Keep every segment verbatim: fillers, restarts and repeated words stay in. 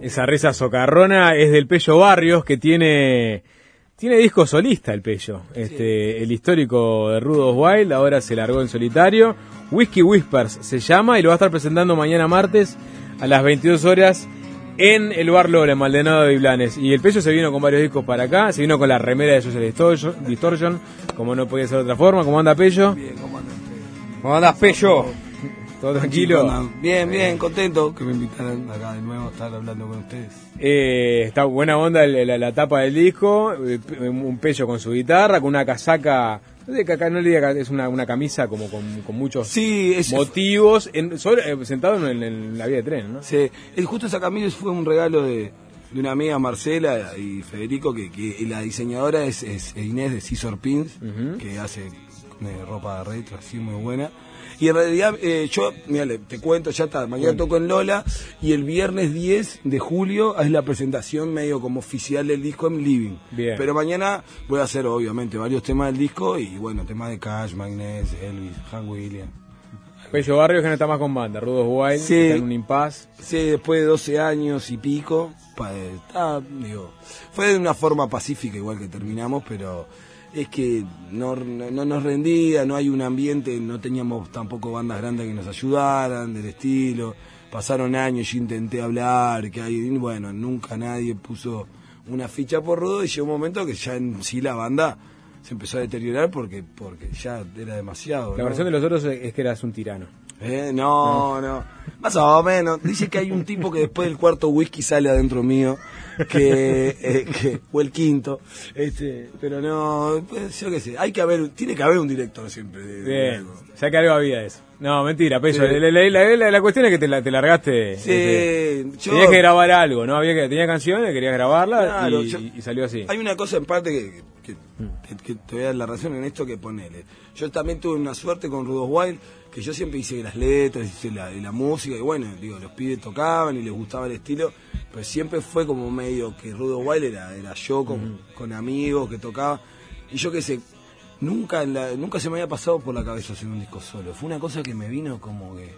Esa risa socarrona es del Pello Barrios, que tiene tiene disco solista el Pello. Este, sí. El histórico de Rudos Wild ahora se largó en solitario. Whiskey Whispers se llama y lo va a estar presentando mañana martes a las veintidós horas en el Bar Lola, en Maldonado de Blanes. Y el Pello se vino con varios discos para acá, se vino con la remera de Social Distortion, Distortion, como no podía ser de otra forma. ¿Cómo anda, Pello? Bien, ¿cómo andas, Pello? ¿Cómo andas, Pello? ¿Todo tranquilo? Bien, bien, contento que me invitaran acá de nuevo a estar hablando con ustedes. Eh, está buena onda la, la, la tapa del disco, un Pello con su guitarra, con una casaca, no sé, acá no le diga, es una, una camisa como con, con muchos sí, es, motivos, en, sobre, sentado en, en la vía de tren, ¿no? Sí, el, justo esa camisa fue un regalo de, de una amiga, Marcela y Federico, que, que y la diseñadora es, es Inés de Scissor Pins, uh-huh. que hace eh, ropa retro, así muy buena. Y en realidad, eh, yo, mira, te cuento, ya está, mañana toco en Lola, y el viernes diez de julio es la presentación medio como oficial del disco en Living. Bien. Pero mañana voy a hacer, obviamente, varios temas del disco, y bueno, temas de Cash, Magnés, Elvis, Hank Williams. Pello Barrios que no está más con banda, Rudos Wild, sí, está en un impasse. Sí, después de doce años y pico, pa, está, digo, fue de una forma pacífica igual que terminamos, pero... es que no, no, no nos rendía, no hay un ambiente, no teníamos tampoco bandas grandes que nos ayudaran del estilo, pasaron años, yo intenté hablar, que hay, bueno, nunca nadie puso una ficha por Rudo y llegó un momento que ya en sí la banda se empezó a deteriorar porque porque ya era demasiado. La ¿no? versión de los otros es que eras un tirano. Eh, no, no, no, más o menos. Dice que hay un tipo que después del cuarto whisky sale adentro mío, que, eh, que o el quinto, este, pero no, pues, yo qué sé, hay que haber, tiene que haber un director siempre. De, Bien, de algo. ya que algo había de eso. No, mentira, Pello, Sí. la, la, la, la, la cuestión es que te, la, te largaste. Sí, este, yo... tenías que grabar algo, ¿no? Había que Tenía canciones, querías grabarlas Claro, y, yo, y salió así. Hay una cosa en parte que, que, que, que te voy a dar la razón en esto que ponele. Yo también tuve una suerte con Rudos Wild, que yo siempre hice las letras, hice la, la música, y bueno, digo, los pibes tocaban y les gustaba el estilo, pero siempre fue como medio que Rudos Wild era, era yo con, uh-huh. con amigos que tocaba, y yo qué sé, nunca en la, nunca se me había pasado por la cabeza hacer un disco solo, fue una cosa que me vino como que,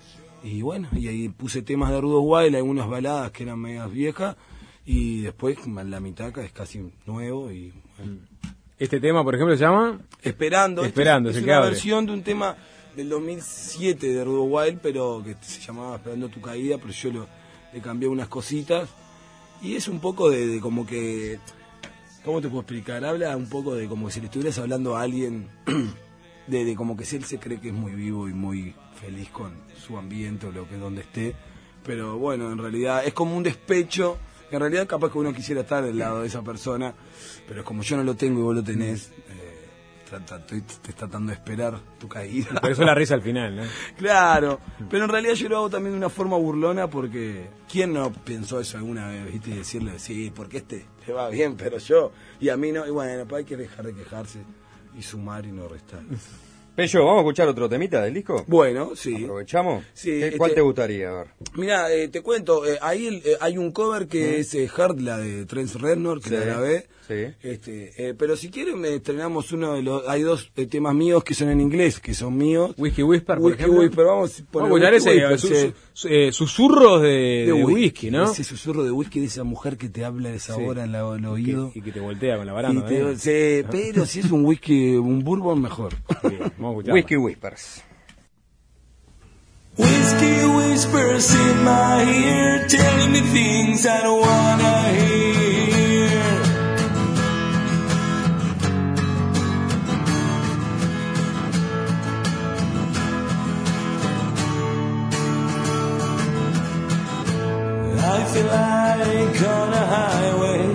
y bueno, y ahí puse temas de Rudos Wild, algunas baladas que eran medias viejas, y después la mitad es casi nuevo, y bueno. Este tema, por ejemplo, se llama Esperando. Esperando, es, es es el una que versión de un tema del dos mil siete de Rudos Wild, pero que se llamaba Esperando tu caída, pero yo lo, le cambié unas cositas. Y es un poco de, de como que... ¿Cómo te puedo explicar? Habla un poco de como si le estuvieras hablando a alguien, de, de como que si él se cree que es muy vivo y muy feliz con su ambiente o lo que donde esté. Pero bueno, en realidad es como un despecho. En realidad capaz que uno quisiera estar del lado de esa persona, pero es como yo no lo tengo y vos lo tenés, eh, trata, estoy, te estás tratando de esperar tu caída. Por eso la risa al final, ¿no? Claro, pero en realidad yo lo hago también de una forma burlona porque ¿quién no pensó eso alguna vez? ¿Viste? Y decirle, sí, porque este te va bien, pero yo, y a mí no, y bueno, pues hay que dejar de quejarse y sumar y no restar. Pello, ¿vamos a escuchar otro temita del disco? Bueno, sí. ¿Aprovechamos? Sí, ¿Qué, ¿Cuál este, te gustaría? A ver. Mira, eh, te cuento, eh, ahí eh, hay un cover que ¿Mm? es eh, Hard, la de Trent Reznor, que sí, la grabé. Sí. Este, eh, pero si quieren me estrenamos uno de los... Hay dos eh, temas míos que son en inglés, que son míos. Whiskey Whisper, por Whiskey ejemplo. Whisper, vamos a poner... Vamos a ese, Whisper, su, sí. su, eh, susurros de, de, de whisky, whisky, ¿no? Ese susurro de whisky de esa mujer que te habla de esa sí. hora en la, el oído. Y que, y que te voltea con la baranda. Te, sí, pero si es un whisky, un bourbon, mejor. Bien, vamos a Whiskey Whispers. Whiskey whispers in my ear, telling me things I don't wanna hear. I feel like on a highway,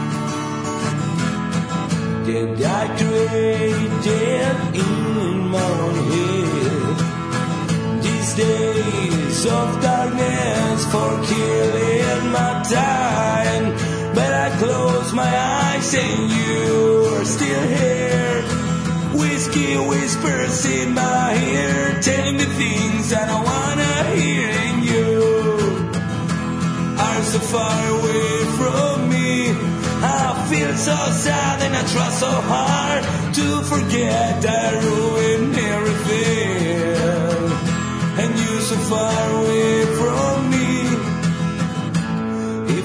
dehydrated in my own head. These days of darkness for killing my time, but I close my eyes and you're still here. Whiskey whispers in my ear, telling me things I don't wanna hear, and you are so far away from me. I feel so sad and I try so hard to forget I ruined everything, and you're so far away from me.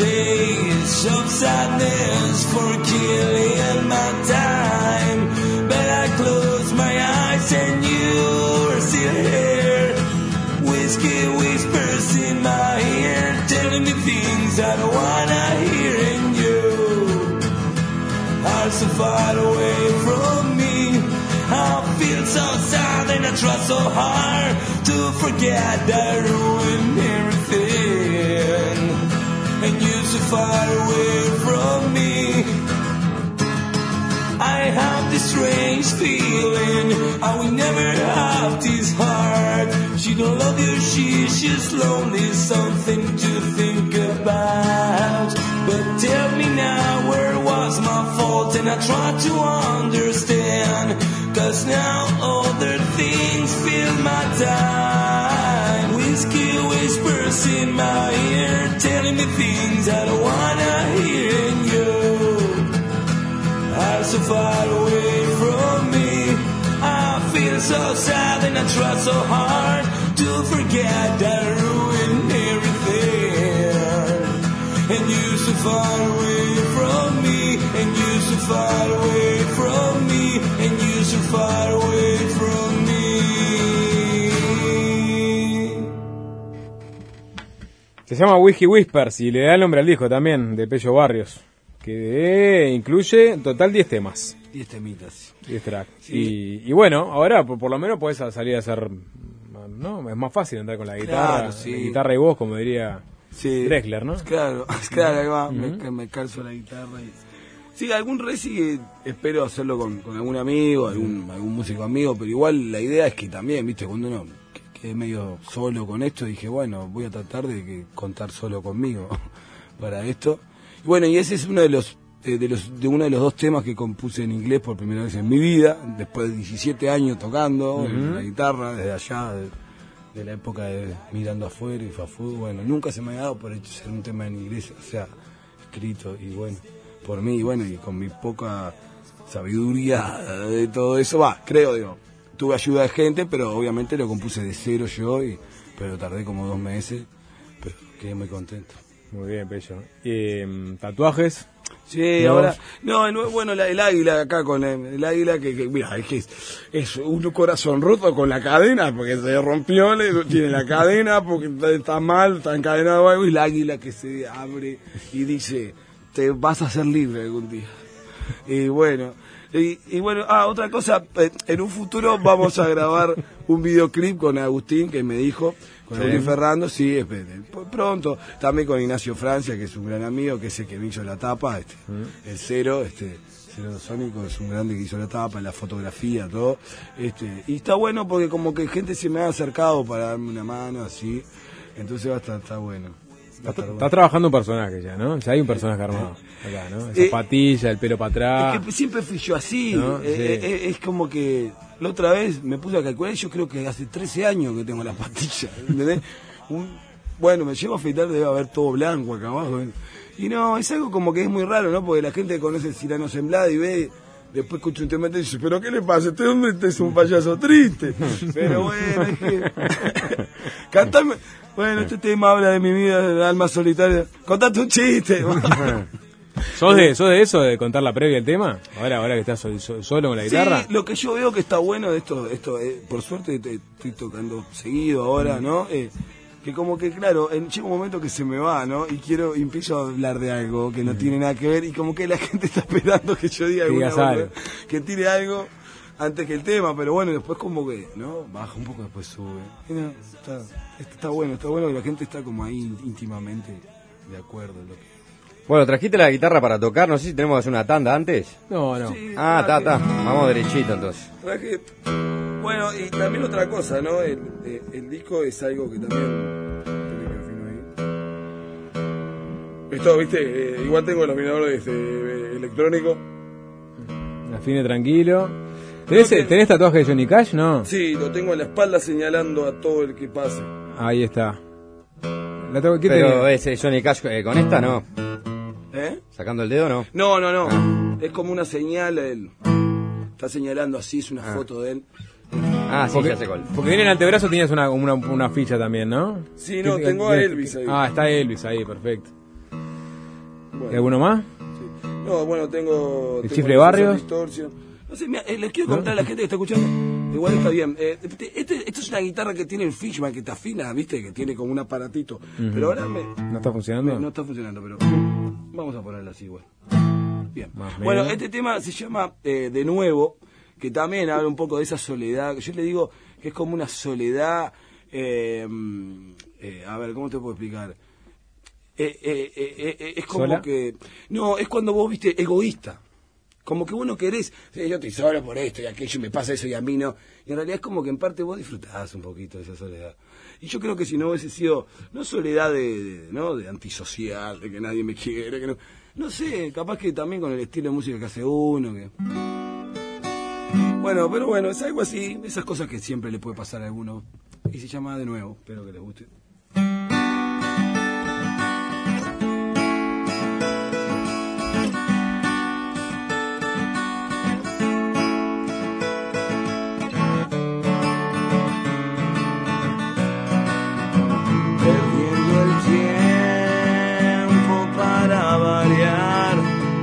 days of sadness for killing my time. But I close my eyes and you're still here. Whiskey whispers in my ear, telling me things I don't wanna hear. And you are so far away from me. I feel so sad and I try so hard to forget that I ruined everything. And you're so far away from me. I have this strange feeling I will never have this heart. She don't love you, she's just lonely, something to think about. But tell me now, where was my fault? And I try to understand, cause now other things fill my time. Whiskey whispers in my ear, telling me things I don't wanna hear. And you are so far away from me. I feel so sad and I try so hard to forget that I ruined everything. And you're so far away from me. And you're so far away from me. And you're so far away from me. Se llama Whiskey Whispers y le da el nombre al disco también, de Pello Barrios, que incluye en total diez temas. diez temitas. diez tracks. Sí. Y, y bueno, ahora por, por lo menos podés salir a hacer, ¿no? Es más fácil entrar con la guitarra, Claro, sí. la guitarra y voz, como diría Sí. Drexler, ¿no? Claro, claro, ahí va, Ujú. me, me calzo la guitarra. Y... Sí, algún reci espero hacerlo con, con algún amigo, algún, algún músico amigo, pero igual la idea es que también, viste, cuando uno quedé medio solo con esto, dije, bueno, voy a tratar de que contar solo conmigo para esto. Y bueno, y ese es uno de los, de, de los de uno de los dos temas que compuse en inglés por primera vez en mi vida, después de diecisiete años tocando Ujú. en la guitarra, desde allá, de, de la época de Mirando Afuera y Fafú. Bueno, nunca se me ha dado por hecho ser un tema en inglés, o sea, escrito y bueno, por mí, y bueno, y con mi poca sabiduría de todo eso, va, creo, digo, tuve ayuda de gente, pero obviamente lo compuse de cero yo, y, pero tardé como dos meses, pero quedé muy contento. Muy bien, Pello. Eh, ¿Tatuajes? Sí, ¿No? ahora, no, no, bueno, la, el águila acá con el, el águila que, que mira, es que es, es un corazón roto con la cadena, porque se rompió, le, tiene la cadena, porque está, está mal, está encadenado algo, y el águila que se abre y dice, te vas a ser libre algún día. Y bueno, y, y bueno, ah, otra cosa, eh, en un futuro vamos a grabar un videoclip con Agustín, que me dijo, con Sí. Agustín Ferrando, sí, espere, pronto, también con Ignacio Francia, que es un gran amigo, que es el que me hizo la tapa, este, Mm. el Cero, este, Cero Sónico, es un grande que hizo la tapa, la fotografía, todo, este, y está bueno porque como que gente se me ha acercado para darme una mano, así, entonces va a estar, está bueno. Va a estar bueno. Estás trabajando un personaje ya, ¿no? Ya hay un personaje armado acá, ¿no? Esa Eh, patilla, el pelo para atrás. Es que siempre fui yo así, No, eh, sí. eh, eh, es como que la otra vez me puse a calcular, yo creo que hace trece años que tengo la patilla, ¿entendés? Un, bueno, me llevo a afeitar, debe haber todo blanco acá abajo, ¿eh? Y no, es algo como que es muy raro, ¿no? Porque la gente conoce el Cirano Semblado y ve, después escucha un tema y dice, pero ¿qué le pasa? Este hombre este es un payaso triste. Pero bueno, es que... Cantame... Bueno, este tema habla de mi vida, de alma solitaria. Contate un chiste. ¿Sos de, ¿Sos de eso, de contar la previa del tema? Ahora ahora que estás so- so- solo con la guitarra. Sí, lo que yo veo que está bueno de esto, esto eh, por suerte te- estoy tocando seguido ahora, ¿no? Eh, que como que, claro, en, llega un momento que se me va, ¿no? Y quiero, y empiezo a hablar de algo que no tiene nada que ver, y como que la gente está esperando que yo diga Que alguna digas algo. cosa, que tire algo antes que el tema, pero bueno, después como que, ¿no? Baja un poco, después sube. Y no, está, está, está bueno, está bueno que la gente está como ahí íntimamente de acuerdo en lo que... Bueno, trajiste la guitarra para tocar, no sé si tenemos que hacer una tanda antes. No, no. Sí, Ah, traje- está, está. Vamos derechito entonces. traje- Bueno, y también otra cosa, ¿no? El, eh, el disco es algo que también... Espera que afino ahí. Esto, viste, eh, igual tengo el afinador de este, eh, electrónico. Afine tranquilo. ¿Tenés, No, que- ¿Tenés tatuaje de Johnny Cash? No. Sí, lo tengo en la espalda señalando a todo el que pase. Ahí está. La tengo- ¿qué Pero tenía? ese Johnny Cash eh, con esta, ¿no? ¿Eh? Sacando el dedo, ¿no? No, no, no. Ah. Es como una señal a él. Está señalando así, es una Ah. foto de él. Ah, sí, Porque, ya sé cuál. porque viene en el antebrazo tenías una, una, una ficha también, ¿no? Sí, no, ¿Qué- tengo a qué- Elvis ahí. Ah, está Elvis ahí, perfecto. Bueno. ¿Y alguno más? Sí. No, bueno, tengo... ¿El tengo Chifle Barrios? No sé, mira, eh, les quiero contar a la gente que está escuchando. Igual está bien. Eh, este, este, esto es una guitarra que tiene el Fishman, que te afina, ¿viste? Que tiene como un aparatito. Uh-huh. Pero ahora me... ¿No está funcionando? Me, no está funcionando, pero vamos a ponerla así igual. Bien. Más Bueno, menos. este tema se llama eh, De Nuevo, que también habla un poco de esa soledad. Yo le digo que es como una soledad... Eh, eh, a ver, ¿cómo te puedo explicar? Eh, eh, eh, eh, es como ¿Sola? que... No, es cuando vos, viste, egoísta. Como que vos no querés, sí, yo estoy solo por esto y aquello, me pasa eso y a mí no. Y en realidad es como que en parte vos disfrutás un poquito de esa soledad. Y yo creo que si no hubiese sido, no soledad de, de, ¿no? de antisocial, de que nadie me quiere, que no, no sé, capaz que también con el estilo de música que hace uno. Que... Bueno, pero bueno, es algo así, esas cosas que siempre le puede pasar a alguno. Y se llama De Nuevo, espero que les guste. Perdiendo el tiempo para variar,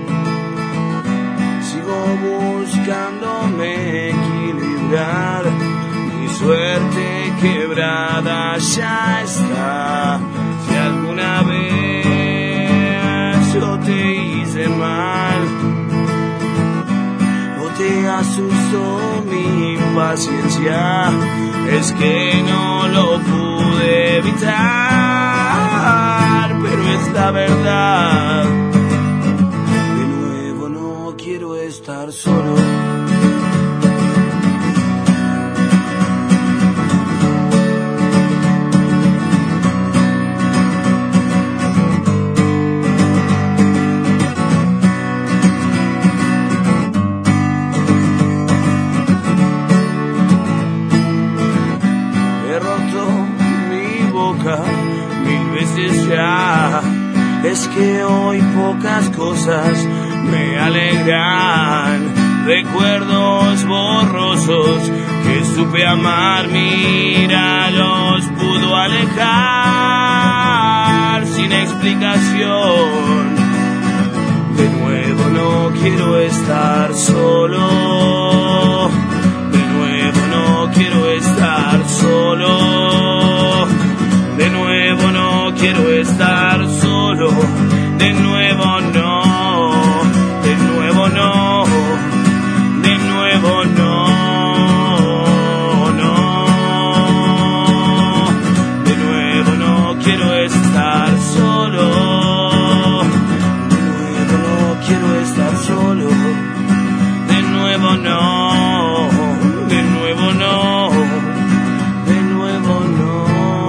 sigo buscándome equilibrar. Mi suerte quebrada ya está. Si alguna vez yo te hice mal o te asustó mi impaciencia, es que no lo pude evitar, pero es la verdad. De nuevo no quiero estar solo. Mil veces ya, es que hoy pocas cosas me alegran. Recuerdos borrosos que supe amar, mira, los pudo alejar sin explicación. De nuevo no quiero estar solo. De nuevo no quiero estar solo. De nuevo no quiero estar solo, de nuevo no, de nuevo no, de nuevo no, no, de nuevo no quiero estar solo, de nuevo no quiero estar solo, de nuevo no, de nuevo no, de nuevo no.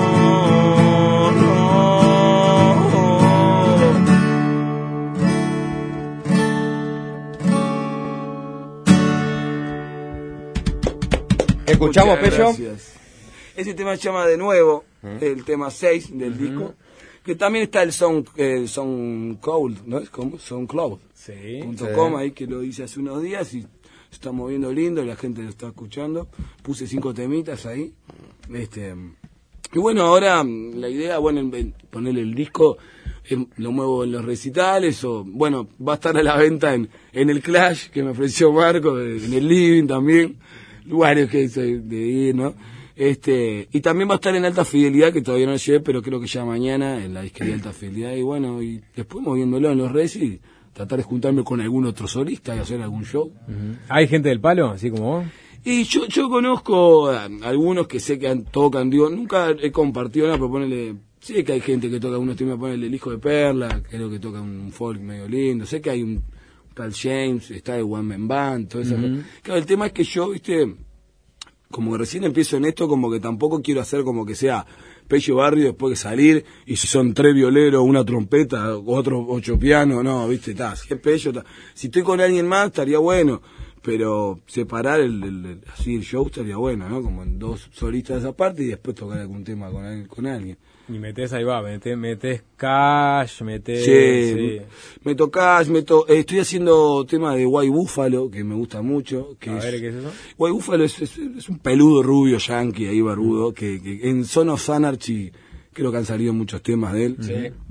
¿Escuchamos, Muchas Pello? gracias. Ese tema se llama De Nuevo, ¿Mm? el tema seis del Uh-huh. disco, que también está el Sound, el SoundCloud, ¿no es? ¿Cómo? SoundCloud. Sí. Punto Sí. com, ahí que lo hice hace unos días y se está moviendo lindo, la gente lo está escuchando. Puse cinco temitas ahí. Este, y bueno, ahora la idea, bueno, en- en ponerle el disco, em, lo muevo en los recitales, o bueno, va a estar a la venta en, en el Clash que me ofreció Marco, en el Living también, lugares que soy de ir, ¿no? Este, y también va a estar en Alta Fidelidad, que todavía no llegué, pero creo que ya mañana en la disquería Alta Fidelidad, y bueno, y después moviéndolo en los redes y tratar de juntarme con algún otro solista y hacer algún show. Uh-huh. ¿Hay gente del palo, así como vos? Y yo, yo conozco a algunos que sé que han- tocan, digo, nunca he compartido nada, pero ponele, sé que hay gente que toca unos temas, ponele El Hijo de Perla, creo que toca un folk medio lindo, sé que hay un tal James, está de One Man Band, todo eso. Ujú. Claro, el tema es que yo, viste, como que recién empiezo en esto, como que tampoco quiero hacer como que sea Pello Barrio después de salir, y si son tres violeros, una trompeta, otros ocho pianos, no, viste, está, si es Pello, ta. Si estoy con alguien más, estaría bueno. Pero separar el, el- el- así el show estaría bueno, ¿no? Como en dos solistas de esa parte y después tocar algún tema con, alguien- con alguien. Y metés ahí va, metés, metés cash, metés... Sí, sí. me tocas, me to eh, estoy haciendo tema de White Buffalo, que me gusta mucho. Que A es, ver, ¿qué es eso? White Buffalo es, es, es un peludo rubio yankee ahí barbudo, que, que en Son of Anarchy creo que han salido muchos temas de él. Sí.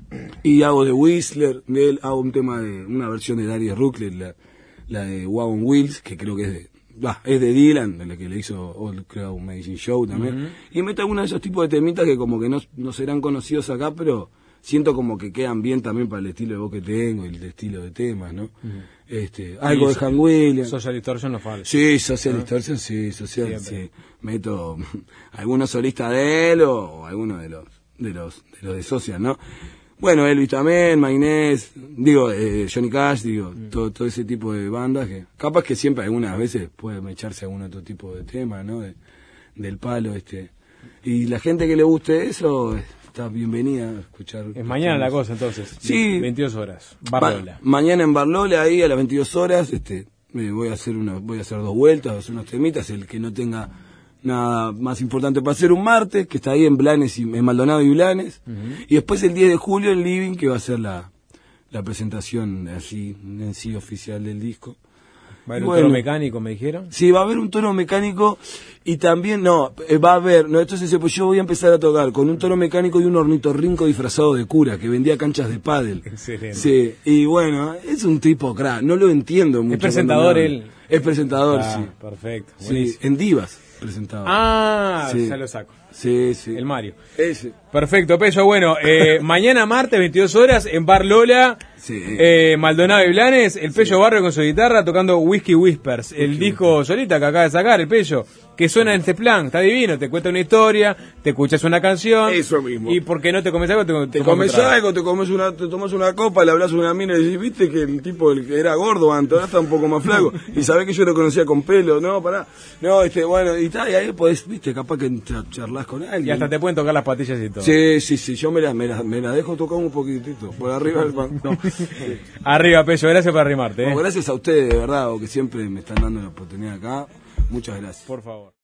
Y hago de Whistler, de él hago un tema de una versión de Darius Rucker, la, la de Wagon Wheels, que creo que es de bah, es de Dylan, de la que le hizo All Crowd Medicine Show también. Uh-huh. Y meto algunos de esos tipos de temitas que como que no, no serán conocidos acá, pero siento como que quedan bien también para el estilo de voz que tengo y el estilo de temas, ¿no? Uh-huh. Este, algo de Han Williams. Social Distortion no falta. Sí, Social ¿no? Distortion, sí, Social, sí. Meto algunos solistas de él o, o algunos de los de los de los de Social, ¿no? Bueno, Elvis también, Maynés, digo, eh, Johnny Cash, digo, mm. todo, todo ese tipo de bandas que capaz que siempre algunas veces puede echarse algún otro tipo de tema, ¿no? De, del palo, este. Y la gente que le guste eso está bienvenida a escuchar. Es mañana la cosa entonces. Sí. veintidós horas. Barlola. Ma- mañana en Barlola, ahí a las veintidós horas, este, me voy a hacer una, voy a hacer dos vueltas, voy a hacer unos temitas, el que no tenga nada más importante para hacer un martes, que está ahí en Blanes y en Maldonado y Blanes, uh-huh. Y después el diez de julio en Living, que va a ser la, la presentación así en sí oficial del disco. ¿Va a haber un bueno, toro mecánico, me dijeron? Sí, va a haber un toro mecánico y también, no, va a haber, no, entonces pues yo voy a empezar a tocar con un toro mecánico y un ornitorrinco disfrazado de cura que vendía canchas de pádel. Excelente. Sí, y bueno, es un tipo crack, no lo entiendo mucho. ¿Es presentador él? Es presentador, ah, sí. Perfecto. Sí, en Divas presentaba. Ah, sí. Ya lo saco. Sí, sí. El Mario. Ese. Perfecto, Pello. Bueno, eh, mañana martes, veintidós horas, en Bar Lola, sí. eh, Maldonado y Blanes, el Pello sí. Barrio con su guitarra tocando Whiskey Whispers, el Whiskey disco Whispers. Solita que acaba de sacar, el Pello, que suena en este plan, está divino, te cuenta una historia, te escuchas una canción. Eso mismo. Y porque no te comes algo, te, te comes algo, te comes una, te tomas una copa, le hablas a una mina y decís, viste que el tipo el que era gordo antes, ahora está un poco más flaco, y sabés que yo lo conocía con pelo, no, pará, no, este, bueno, y tal, y ahí podés, viste, capaz que charlas con alguien. Y hasta te pueden tocar las patillas y todo. Sí, sí, sí, yo me las me la, me la dejo tocar un poquitito, por arriba del banco. No. Arriba, Pello, gracias por arrimarte. ¿eh? No, gracias a ustedes, de verdad, que siempre me están dando la oportunidad acá. Muchas gracias. Por favor.